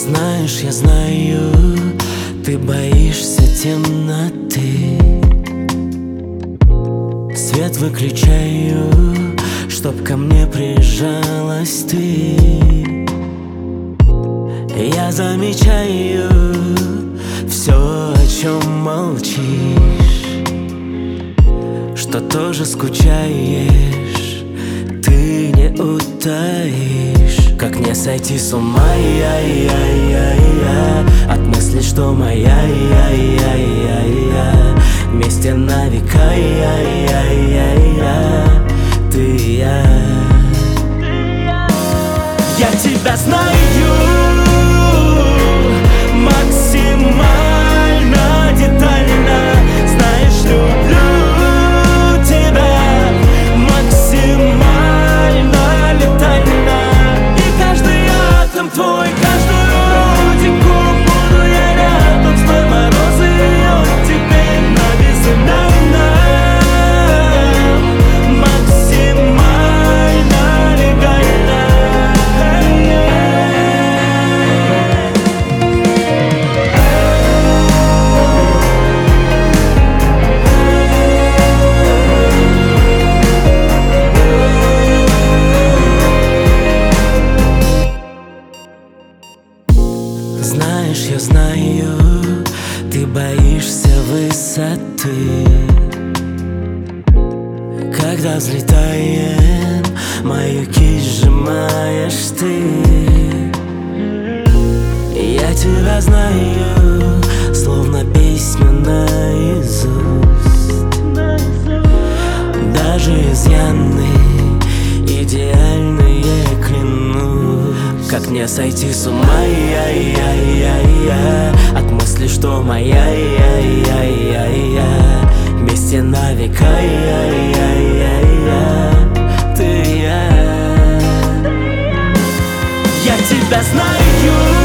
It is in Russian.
Знаешь, я знаю, ты боишься темноты. Свет выключаю, чтоб ко мне прижалась ты. Я замечаю все, о чем молчишь, что тоже скучаешь, ты не утаишь. Как не сойти с ума, от мысли, что моя вместе на века, ты и я. Я тебя знаю максимально детально, знаешь, люблю тебя максимально летально. И каждый атом твой, каждую родинку буду я рядом. Зной морозы от теперь нависают максимально легально. Знаешь, я знаю, ты боишься высоты. Когда взлетаем, мою кисть сжимаешь ты. Я тебя знаю, словно песню наизусть. Даже изъяны идеальные, клянусь. Как не сойти с ума, от мысли, что моя вместе на века, ты и я. Я тебя знаю